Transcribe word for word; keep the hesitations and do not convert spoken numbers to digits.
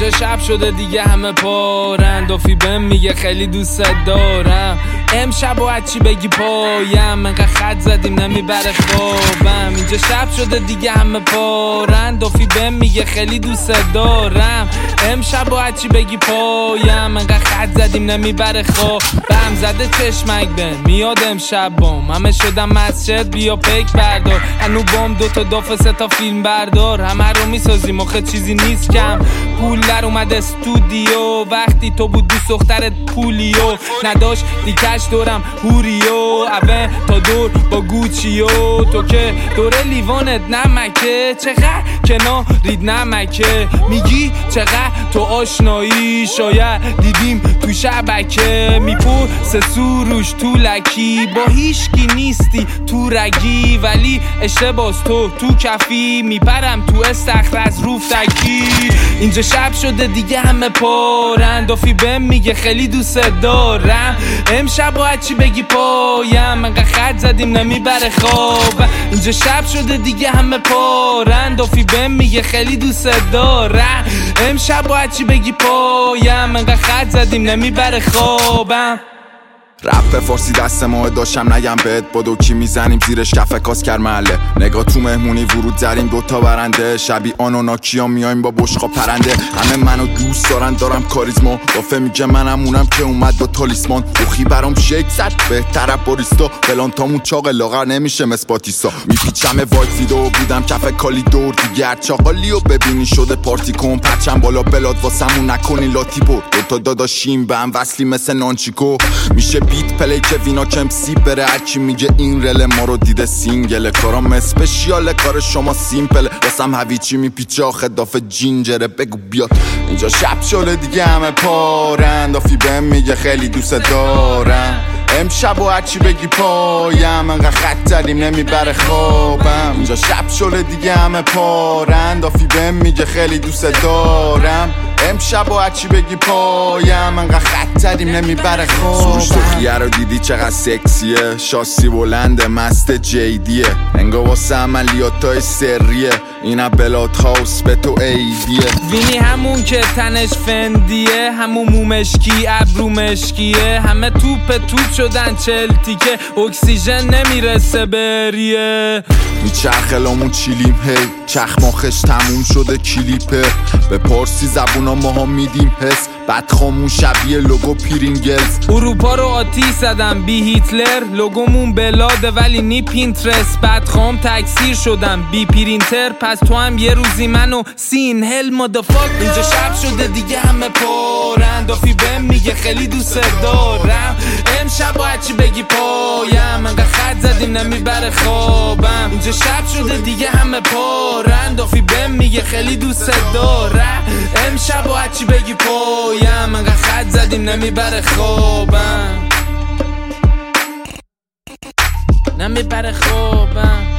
اینجا شب شده دیگه همه پارن، دافی بهم میگه خیلی دوست دارم. امشب و چی بگی پایم، انقدر خط زدیم نمیبره خوابم. اینجا شب شده دیگه همه پارن، دافی بهم میگه خیلی دوست دارم. امشب و چی بگی پایم، انقدر خط زدیم نمیبره خوابم. زده چشمک بهم میاد امشب بام، همه شدم مسجد بیا پیک بردار. هنو بام دوتا دافه سه تا فیلم بردار، همه رو میسازیم آخه چیزی نیست کم. پول در اومد استودیو، وقتی تو بود دوست دخترت پولیو نداشت دیکش دورم هوریو. اوه تا دور با گوچیو، تو که دوره لیوانت نمکه، چقدر کنار رید نمکه. میگی چقدر تو آشنایی، شاید دیدیم تو شبکه. میپور سه سروش تو لکی، با هیشکی نیستی تو رگی، ولی اشتباز تو تو کفی. میپرم تو استخر از روفتکی. اینجا شب شده دیگه همه پارن، دافی بهم میگه خیلی دوست دارم. امشب باید چی بگی پایم، انقدر خط زدیم نمیبره خواب. اینجا شب شده دیگه همه پارن، دافی بهم میگه خیلی دوست دارم. امشب باید چی بگی پایم، انقدر خط زدیم نمیبره خوابم. رپ فارسی دست ماه داشتم نگم بهت، با دوکی میزنیم زیرش کف کاس کر محله. نگاه تو مهمونی ورود زدیم دوتا برنده، شبی آنوناکیا میایم با بشقا پرنده. همه منو دوست دارن دارم کاریزما، دافه میگه منم اونم که اومد با تالیسمان. روخی برام شیک زد بهتر باریستا، فلان تامون چاق لاغر نمیشه مسپاتیسا. میپیچم وایت ویدو بودم کف کالی دور دیگه، چاقالی و ببینی شده پارتی کن. پرچم بالا بلاد واسمون نکنی لاتی بر، دوتا داداشیم به هم وصلی مثل نانچیکو. میشه بیت پلی که وینا کم سیب بره، هرچی میگه این رل ما رو دیده سینگله. کارام اسپشیاله کار شما سیمپله، واسم هویچی میپیچه آخه دافه جینجره. بگو بیاد اینجا شب شده دیگه همه پارن، دافی بهم میگه خیلی دوست دارم. امشب و هرچی بگی پایم، انقدر خط زدیم نمیبره خوابم. اینجا شب شده دیگه همه پارن، دافی بهم میگه خیلی دوست دارم. امشب و هرچی بگی پایم، انقدر خط زدیم نمیبره خوابم. سروش تو خیه رو دیدی چقدر سکسیه، شاسی بلنده مست جیدیه. انگا واسه عملیاتای سریه، اینا بلاد هاوس به تو ایدیه. وینی همون که تنش فندیه، همون مومشکی ابرو مشکیه. همه توپ توپ شدن چلتی که اکسیژن نمیرسه بریه. میچرخلامون چیلیم هی، چخماخش تموم شده کلیپه. به پارسی زبونا ماها میدیم حس، بدخامون شبیه لوگو پیرینگلز. اروپا رو آتیش زدم بی هیتلر، لوگومون بلاده ولی نی پینترست. بدخام تکثیر شدم بی پرینتر، پس تو هم یه روزی منو سین هل مادافاک. اینجا شب شده دیگه همه پارن، دافی بهم میگه خیلی دوست دارم. امشب باید چی بگی پایم، انقدر خط زدیم نمیبره خوابم. اینجا شب شده دیگه همه پارن، دافی بهم میگه خیلی دوست دارم. امشب باید چی بگی پایم، انقدر خط زدیم نمیبره خوابم. نمیبره خوابم.